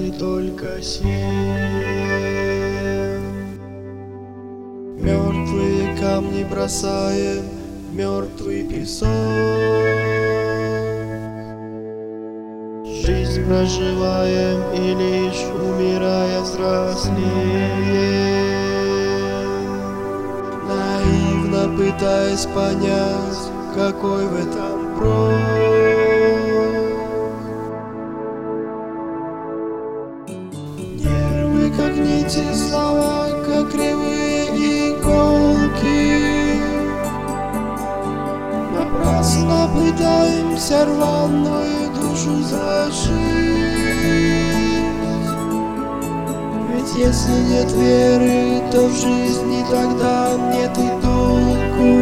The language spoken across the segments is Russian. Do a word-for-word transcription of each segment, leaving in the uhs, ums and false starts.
не только семь. Мертвые камни бросаем в мертвый песок. Жизнь проживаем и лишь умирая взрослеем, наивно пытаясь понять, какой в этом прок. Нервы как нити, слова как кривые иголки. Напрасно пытаемся рваную душу зажить. Ведь если нет веры, то в жизни тогда нет и толку.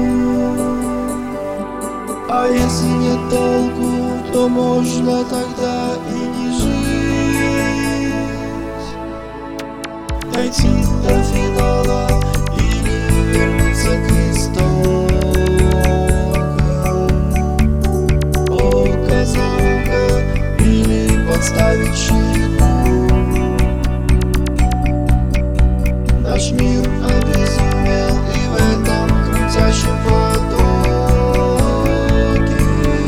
А если нет толку, то можно тогда и не жить. Дойти до финала или вернуться к истокам. Око за око или подставить щеку. Наш мир обезумел, и в этом крутящем потоке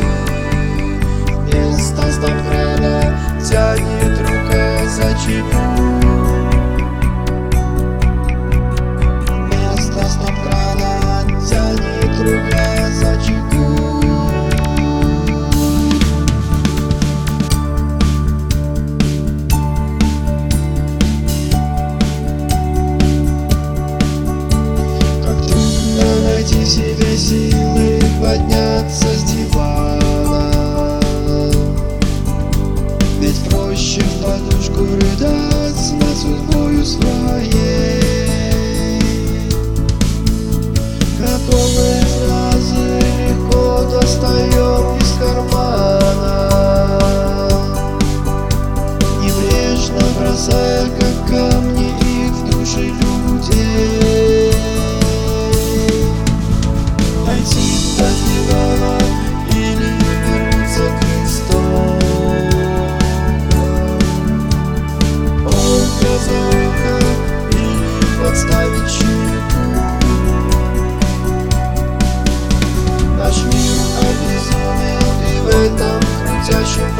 вместо стоп-крана тянет рука за чеку. Вместо стоп-крана тянет рука за чеку. Найти себе силы подняться с дивана. Ведь проще в подушку рыдать над судьбою своей. Готовые фразы легко достаем из кармана, небрежно бросая как камни их в души людей. Дойти до финала или вернуться к истокам. Око за око или подставить щеку. Наш мир обезумел, и в этом крутящем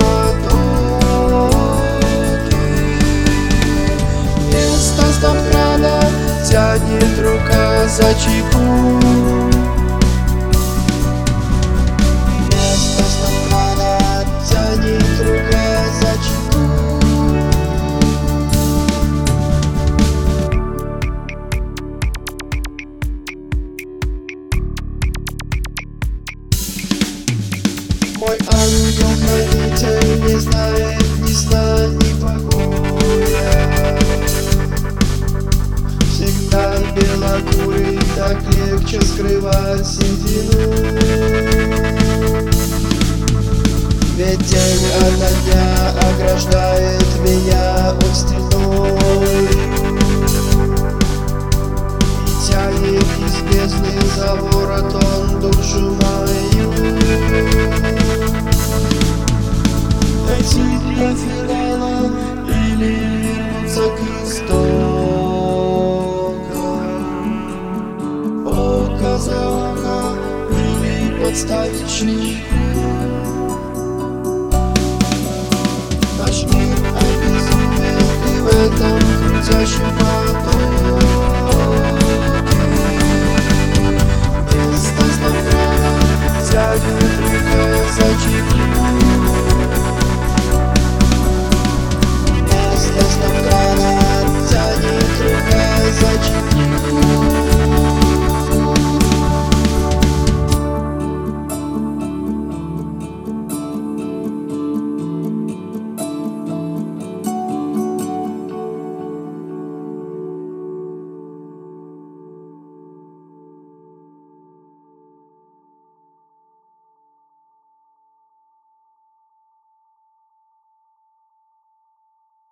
потоке вместо стоп-крана тянет рука за чеку. Мой ангел-хранитель не знает ни сна, ни покоя. Всегда белокурый, так легче скрывать седину. Ведь день ото дня ограждает меня от стеной и тянет из бездны за ворот он душу мою. Дойти до финала или вернуться к истокам. Око за око или подставить щеку. Наш мир обезумел, и в этом крутящем потоке вместо стоп-крана тянет рука за чеку.